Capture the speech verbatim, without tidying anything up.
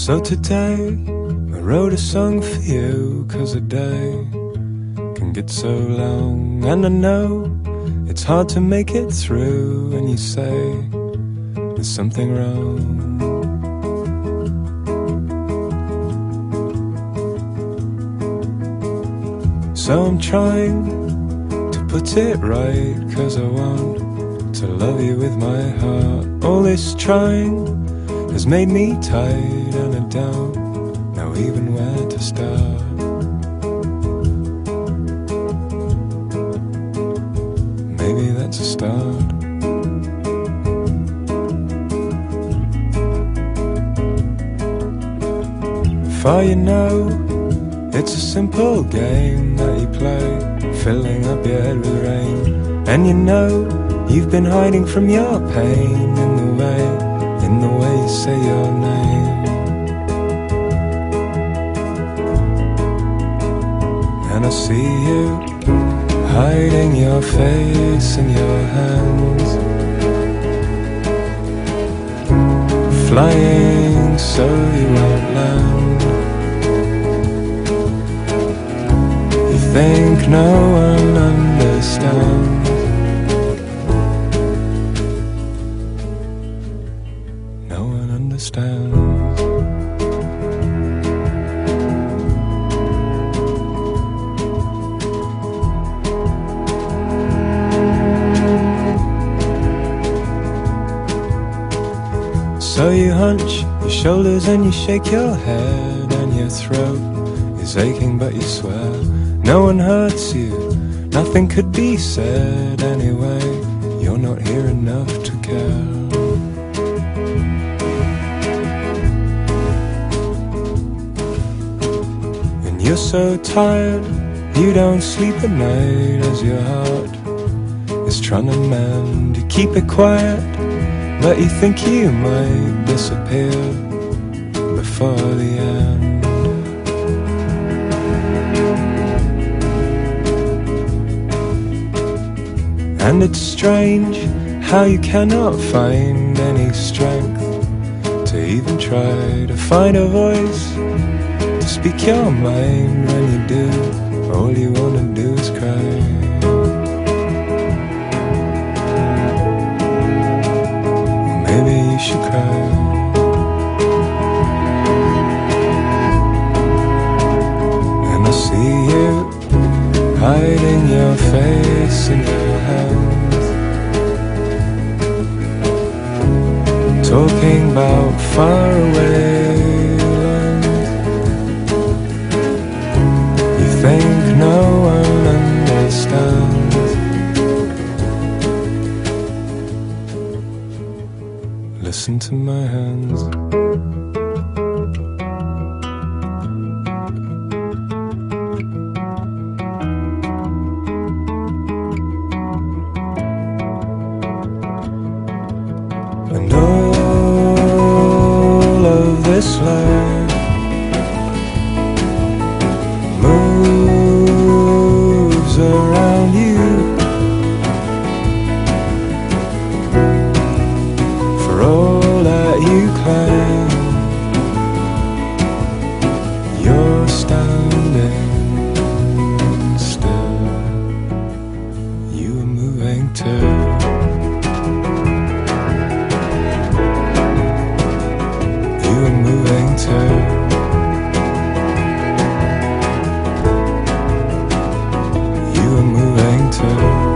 So today I wrote a song for you, 'cause a day can get so long, and I know it's hard to make it through when you say there's something wrong. So I'm trying to put it right, 'cause I want to love you with my heart. All this trying has made me tired, and I don't know even where to start. Maybe that's a start. For you know, it's a simple game that you play, filling up your head with rain. And you know, you've been hiding from your pain in the way, in the way you say your name. And I see you hiding your face in your hands, flying so you won't land. You think no one understands. No one understands. So you hunch your shoulders and you shake your head, and your throat is aching but you swear no one hurts you, nothing could be said anyway. You're not here enough to care. And you're so tired, you don't sleep at night, as your heart is trying to mend. You keep it quiet, but you think you might disappear before the end. And it's strange how you cannot find any strength to even try to find a voice to speak your mind. When you do, all you wanna do is cry. Maybe you should cry. And I see you hiding your face in your hands, talking about far away lands. You think no one understands. Listen to my hands. And all of this life moves around you. For all that you claim, you're standing still. You are moving too. You are moving too. You are moving too.